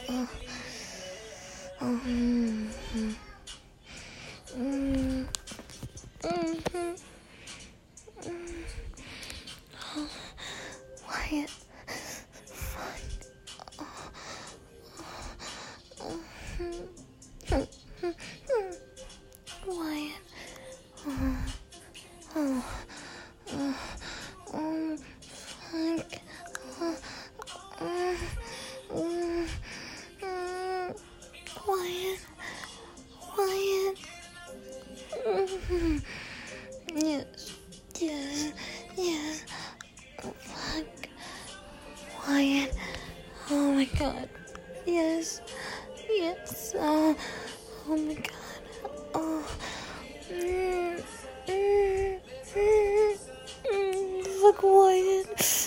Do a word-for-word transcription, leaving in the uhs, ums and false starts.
Oh. Oh. Mm-hmm. Mm-hmm. Mm-hmm. Oh. Wyatt. Fuck. Oh. Oh. Mm-hmm. Wyatt. Oh. Oh. Oh. Oh. Fuck. Oh. Oh. Oh. Oh. Wyatt. Wyatt. Mm-hmm. Yes. Yes. Yes. Oh, fuck. Wyatt. Oh my god. Yes. Yes. Oh. Oh my god. Oh. Mm. Mm. Mm. Mm. Fuck Wyatt.